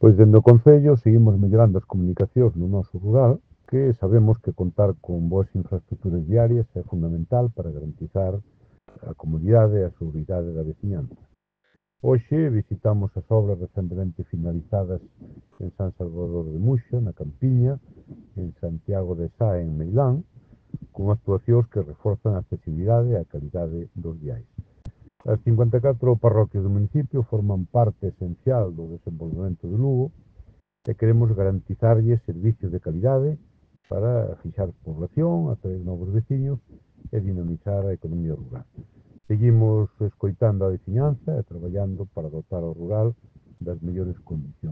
Pois dende o Concello seguimos mellorando as comunicacións no noso rural, que sabemos que contar con boas infraestructuras viarias é fundamental para garantizar a comodidade e a seguridade da veciñanza. Hoxe visitamos as obras recentemente finalizadas en San Salvador de Muxa, na Campiña, en Santiago de Sá, en Meilán, con actuacións que reforzan a accesibilidade e a calidade dos viais. As 54 parroquias do municipio forman parte esencial do desenvolvemento de Lugo e queremos garantizarlles servicios de calidade para fixar población, atraer novos veciños e dinamizar a economía rural. Seguimos escoitando a veciñanza e traballando para dotar ao rural das mellores condicións.